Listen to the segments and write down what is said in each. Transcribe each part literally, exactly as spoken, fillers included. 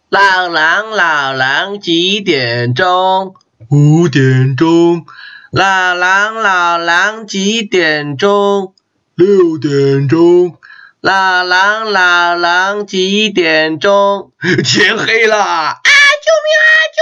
老狼老狼几点钟？ 五点钟。 老狼老狼几点钟？ 六点钟。 老狼老狼几点钟？ 天黑了！啊！ 救命啊！救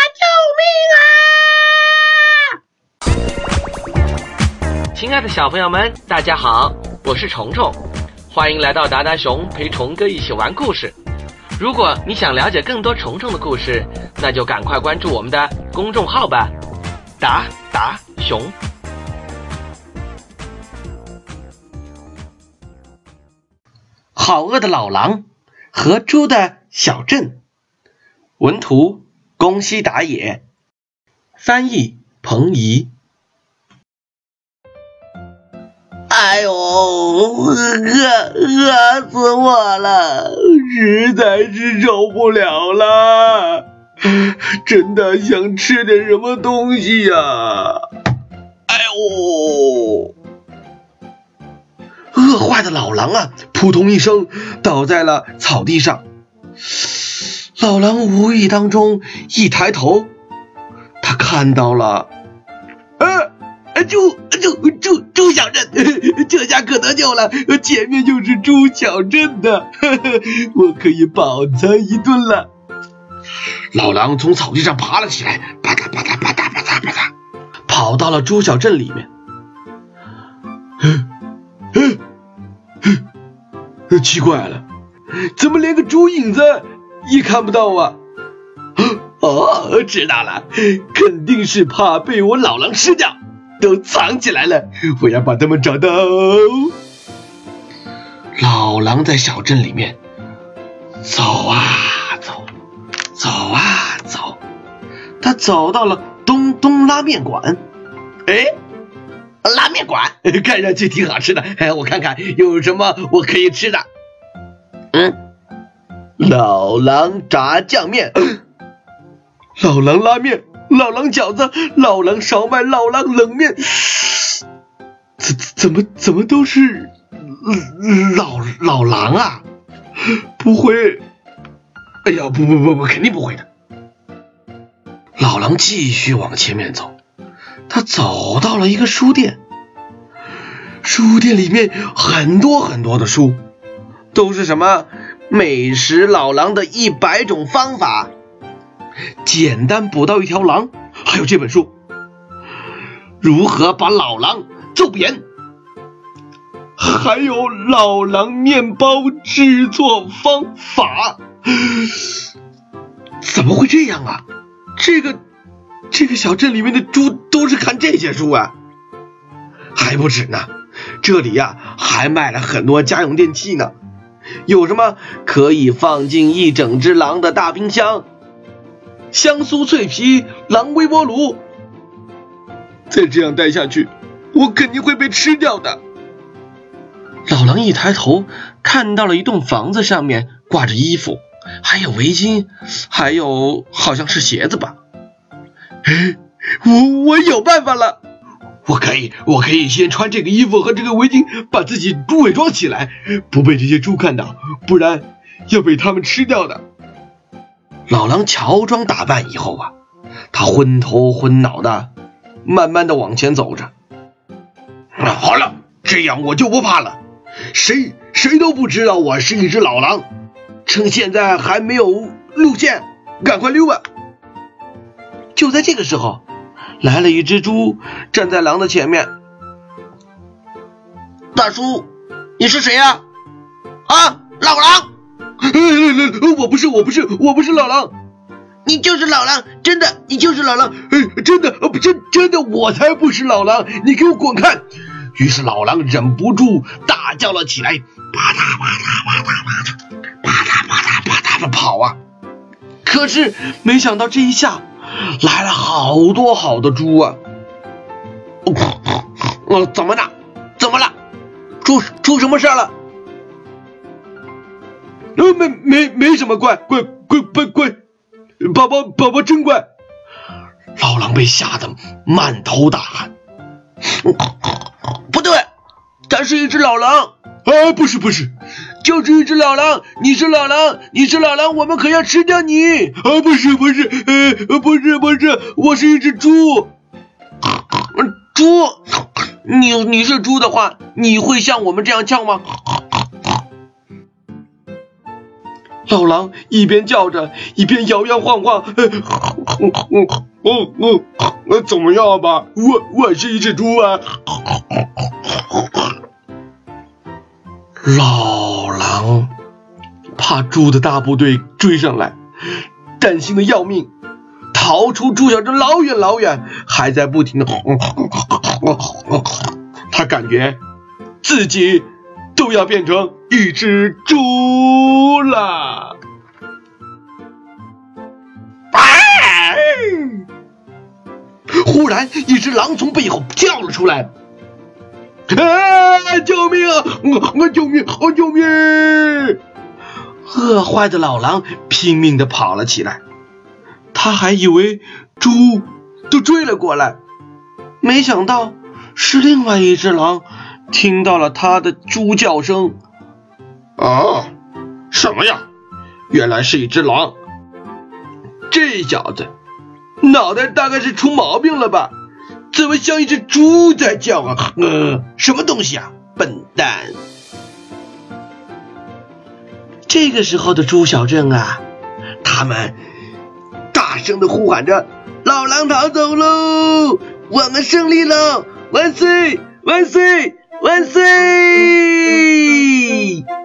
命啊！救命啊！亲爱的小朋友们，大家好，我是虫虫，欢迎来到达达熊陪虫哥一起玩故事。如果你想了解更多虫虫的故事，那就赶快关注我们的公众号吧，达达熊。好饿的老狼和猪的小镇，文图宫西达也，翻译彭怡。哎呦，饿饿死我了，实在是受不了了，真的想吃点什么东西呀！哎呦，饿坏的老狼啊，扑通一声倒在了草地上。老狼无意当中一抬头，他看到了呃猪猪猪猪小镇，这下可得救了，前面就是猪小镇的，呵呵，我可以饱餐一顿了。老狼从草地上爬了起来，吧嗒吧嗒吧嗒吧嗒吧嗒，跑到了猪小镇里面。嗯嗯嗯，奇怪了，怎么连个猪影子也看不到啊？哦，知道了，肯定是怕被我老狼吃掉，都藏起来了，我要把他们找到。老狼在小镇里面走啊走，走啊走，他走到了东东拉面馆。哎，拉面馆看上去挺好吃的，哎，我看看有什么我可以吃的。嗯，老狼炸酱面，老狼拉面，老狼饺子，老狼烧麦，老狼冷面，怎怎么怎么都是老老狼啊？不会？哎呀，不不不不，肯定不会的。老狼继续往前面走，他走到了一个书店，书店里面很多很多的书，都是什么美食老狼的一百种方法，简单捕到一条狼，还有这本书，如何把老狼揍扁，还有老狼面包制作方法。怎么会这样啊？这个这个小镇里面的猪都是看这些书啊？还不止呢，这里呀、啊、还卖了很多家用电器呢，有什么可以放进一整只狼的大冰箱，香酥脆皮狼微波炉。再这样待下去，我肯定会被吃掉的。老狼一抬头，看到了一栋房子，上面挂着衣服，还有围巾，还有好像是鞋子吧。哎，我我有办法了，我可以我可以先穿这个衣服和这个围巾，把自己猪伪装起来，不被这些猪看到，不然要被他们吃掉的。老狼乔装打扮以后啊，他昏头昏脑的慢慢的往前走着。好了，这样我就不怕了，谁谁都不知道我是一只老狼，趁现在还没有路线，赶快溜吧。就在这个时候，来了一只猪，站在狼的前面。大叔，你是谁呀？啊，老狼！我不是，我不是，我不是老狼。你就是老狼，真的，你就是老狼，真的，真真的，我才不是老狼，你给我滚开！于是老狼忍不住大叫了起来，吧嗒吧嗒吧嗒吧嗒，吧嗒吧嗒吧嗒的跑啊！可是没想到这一下来了好多好多猪啊！哦，怎么了？怎么了？出出什么事了？呃，没没没什么，乖乖乖乖乖，宝宝宝宝真乖。老狼被吓得满头大汗。不对， 它是一只老狼。 啊，不是不是， 就是一只老狼，你是老狼，你是老狼，我们可要吃掉你！ 啊，不是不是，呃，不是不是，我是一只猪。 猪？你你是猪的话，你会像我们这样叫吗？老狼一边叫着，一边摇摇晃晃。 嗯嗯嗯，怎么样吧？我我是一只猪啊。 老狼怕猪的大部队追上来，担心的要命，逃出猪小镇老远老远，还在不停的他感觉自己都要变成一只猪了。忽然一只狼从背后跳了出来。啊！救命啊！我救命！我救命！饿坏的老狼拼命地跑了起来，他还以为猪都追了过来，没想到是另外一只狼听到了他的猪叫声。 啊，什么呀？ 原来是一只狼。这小子脑袋大概是出毛病了吧？怎么像一只猪在叫啊？呃，什么东西啊，笨蛋！这个时候的猪小镇啊，他们大声地呼喊着：“老狼逃走喽！我们胜利了！万岁！万岁！万岁！”